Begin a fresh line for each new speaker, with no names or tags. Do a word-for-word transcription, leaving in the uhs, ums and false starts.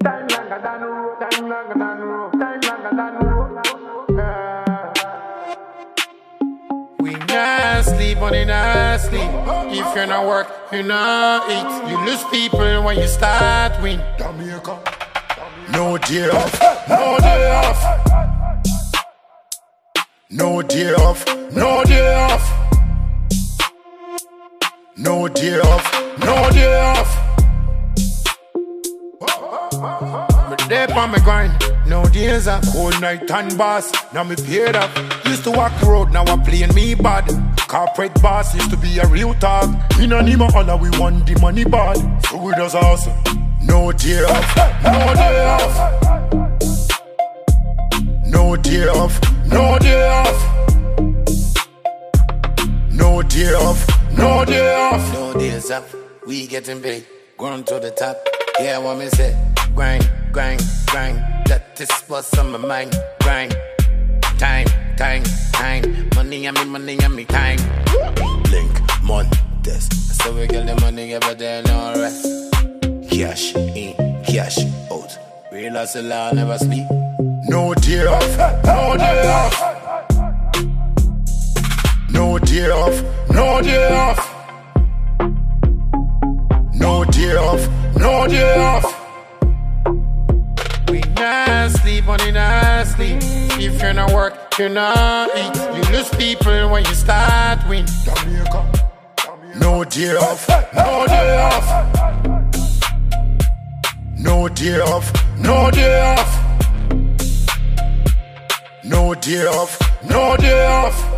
Time longer than road, time longer than road, time longer than road. Yeah. We not sleep, money not sleep. If you're not work, you not eat. You lose people when you start win. Jamaica.
No day off, no day off. No day off, no day off. No day off, no day off.
Me there on my grind, no days off. Whole night and boss, now me paid up. Used to walk the road, now I'm playing me bad. Corporate boss used to be a real talk. In a Nima honor, we want the money bad. So we just awesome.
No day off, no day off. No day off,
No day off,
no day off,
no day off.
No days off, we getting big, going to the top. Yeah, what me say? Grind, grind, grind. That is what's on my mind. Grind, time, time, time. Money on me, money on me, time.
Link, Montes.
So we get the money every day, no rest.
Cash in, cash out.
Real hustler, never sleep.
No day off,
No day off,
no day off,
no day off,
no day off,
no day off. We not sleep, money not sleep. If you're not work, you not eat. You lose people when you start win.
Jamaica. No day off,
No day off,
no day off,
no day off,
no day off.
no day off.